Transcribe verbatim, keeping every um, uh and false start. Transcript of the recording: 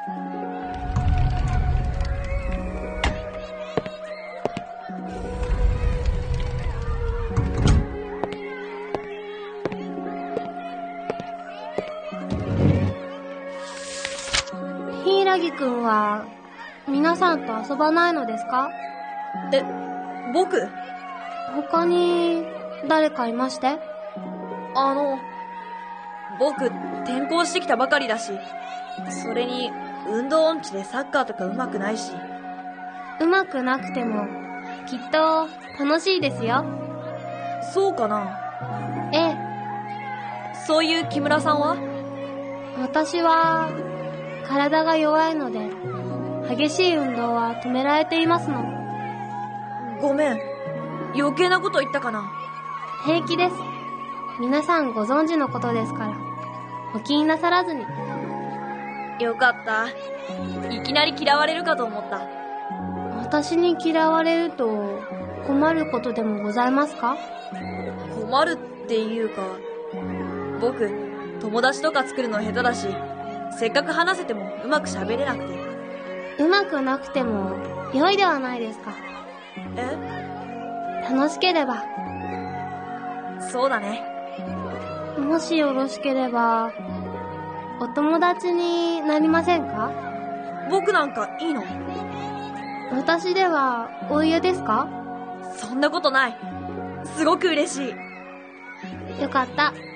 柊くんは皆さんと遊ばないのですか？ え、僕？ 他に誰かいまして？ あの、僕転校してきたばかりだし、それに運動音痴でサッカーとか上手くないし。 上手くなくてもきっと楽しいですよ。 そうかな？ ええ。 そういう木村さんは？ 私は体が弱いので激しい運動は止められていますの。 ごめん、余計なこと言ったかな？ 平気です。皆さんご存知のことですからお気になさらずに。 よかった。いきなり嫌われるかと思った。 私に嫌われると困ることでもございますか？ 困るっていうか、僕友達とか作るの下手だし、せっかく話せてもうまく喋れなくて。 うまくなくても良いではないですか。 え？ 楽しければ。 そうだね。 もしよろしければお友達になりませんか？ 僕なんかいいの？ 私ではお嫌ですか？ そんなことない。すごく嬉しい。 よかった。